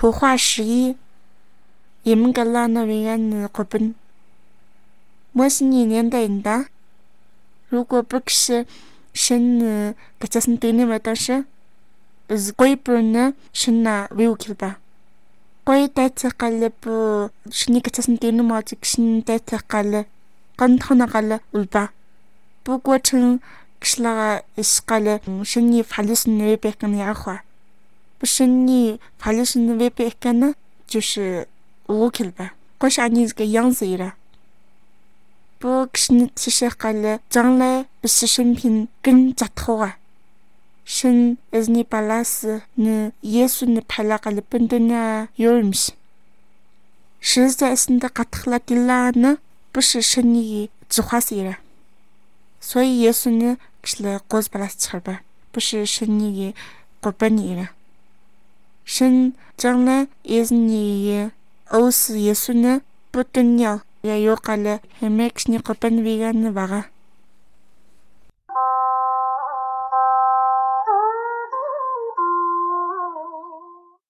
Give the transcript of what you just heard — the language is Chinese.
图画11，임갈라나위안고분。摩西你年代的，如果不是神个这是对你们的事，是贵不呢？神那为我去吧。贵带着干了不？是你个这是对你们这个神带着干了，干他那干了，对吧？不过成。是那个是干了，是你法律是那边跟你话，不是你法律是那边跟呢，就是我去了吧，我是你这个样子了。不是你其实干了，将来不是生平跟着头啊，是你把那是你耶稣你拍了干了本的呢有人是，实在是的个特拉的啦呢，不是是你只话谁了。所以耶稣呢是了过着巴拉吃吧，不是神你过半年了。神将来也是你欧是耶稣呢不得了，也有干了，还没是你过半年的娃个。